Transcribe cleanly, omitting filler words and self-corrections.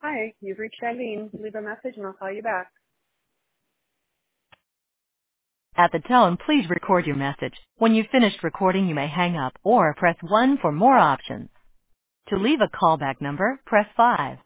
Hi, you've reached Eileen. Leave a message and I'll call you back. At the tone, please record your message. When you've finished recording, you may hang up or press 1 for more options. To leave a callback number, press 5.